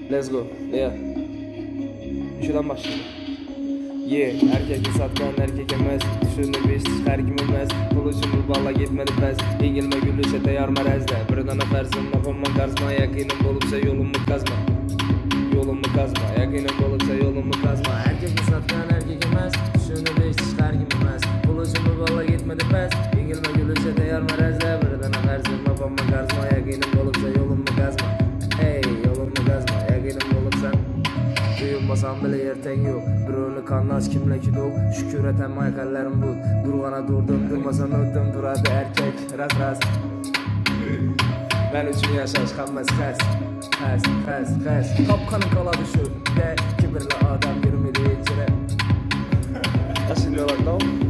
Let's go. Yeah. Şuradan başlayalım. Erkek satkan erkek emez. Düşündü biz her kim emez. Buluşumuz valla gitmedi pes. İngilme gülüşe teyar merezde. Birden afersin lafımma karzma. Yakinim olupsa yolumu kazma. Yolumu kazma. Yakinim olupsa yolumu kazma. Erkek satkan erkek emez. Düşündü biz her kim emez. Buluşumuz valla gitmedi pes. İngilme gülüşe teyar merezde. Birden afersin lafımma karzma. Yakinim olupsa yolumu kazma. Hey yolumu kazma. Yakinim olupsa duyulmasam bile yerten yok. Birovni kanlaş kimleki yok. Şükür etem ayaklarım bu. Durgana durdum durmasam öttüm. Duradi erkek ras. Ben üçün yaşaş kalmaz kes. Kapkanın kaladı şu de. Kibirli adam 20'li içine. Aşın yola no.